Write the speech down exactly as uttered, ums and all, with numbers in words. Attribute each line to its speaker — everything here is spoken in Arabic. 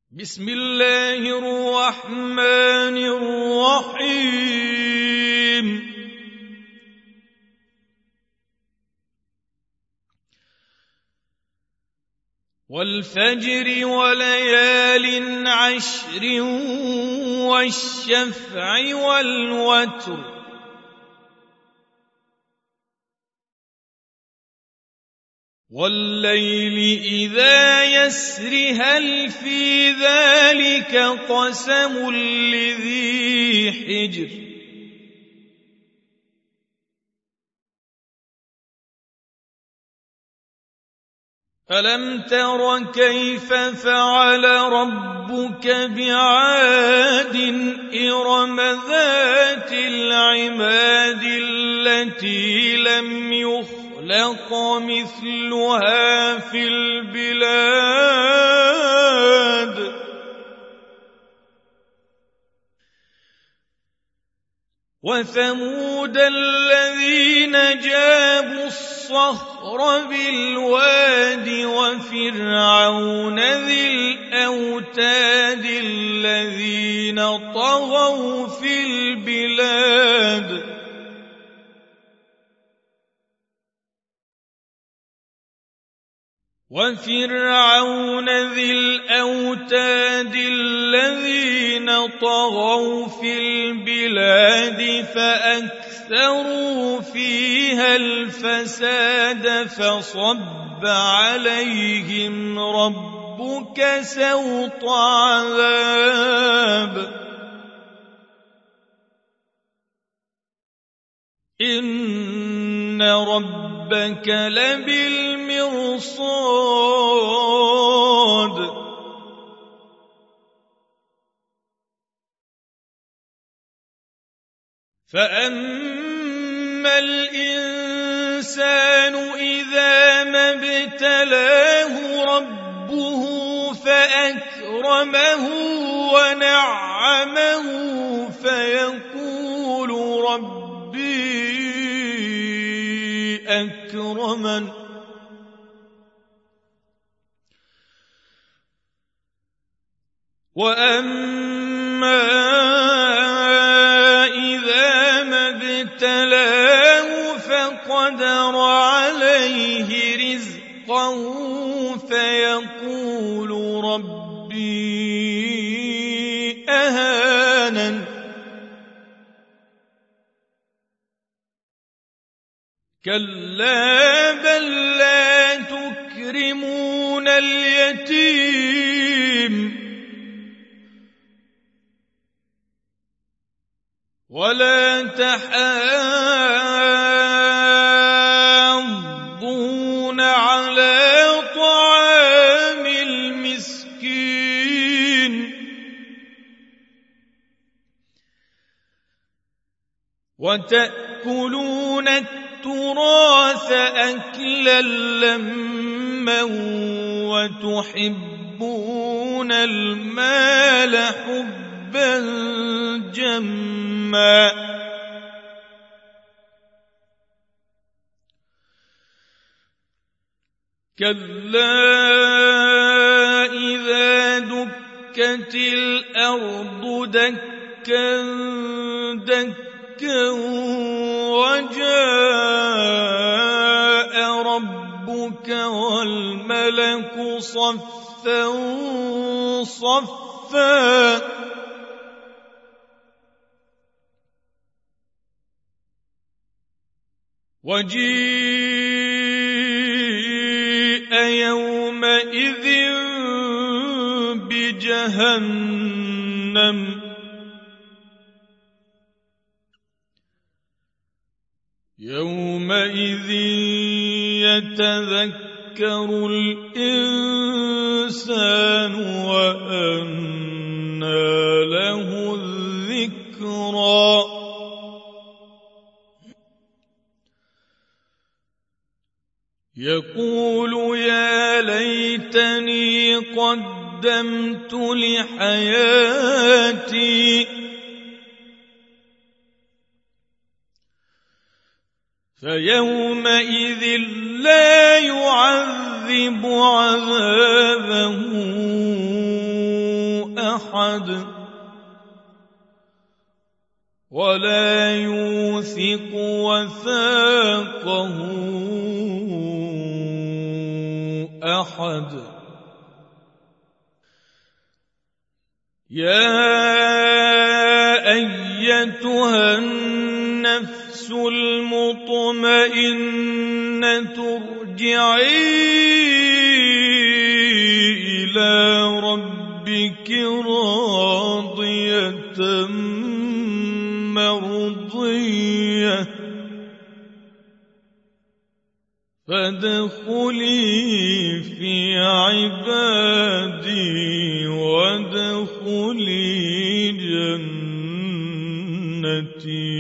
Speaker 1: بسم الله الرحمن الرحيم والفجر وليال عشر والشفع والوتر والليل إذا يسر هل في ذلك قسم لذي حجر ألم تر كيف فعل ربك بعاد إرم ذات العماد التي لم يخلق خلق مثلها في البلاد وثمود الذين جابوا الصخر بالواد وفرعون ذي الأوتاد الذين طغوا في البلاد وفرعون ذي الأوتاد الذين طغوا في البلاد فأكثروا فيها الفساد فصب عليهم ربك سوط عذاب إن ربك لبالمرصاد فأما الإنسان إذا ما ابتلاه ربه فأكرمه ونعمه فيقول ربي أكرمن وأما إذا ما ابتلاه فقدر عليه رزقه فيقول ربي أهانن كلا بل لا تكرمون اليتيم ولا تحاضون على طعام المسكين وتأكلون التراث أكلا لما وتحبون المال حبا جما كلا إذا دكت الأرض دكا دكا وجاء ربك والملك صفا صفا وجيء يومئذ بجهنم يومئذ يتذكر الإنسان وأنى له الذكرى يقول يا ليتني قدمت لحياتي فيومئذ لا يعذب عذابه أحد ولا يوثق وثاقه أحد. يا أيتها النفس المطمئنة ارجعي إلى ربك راضية مرضية فادخلي في عبادي وادخلي جنتي.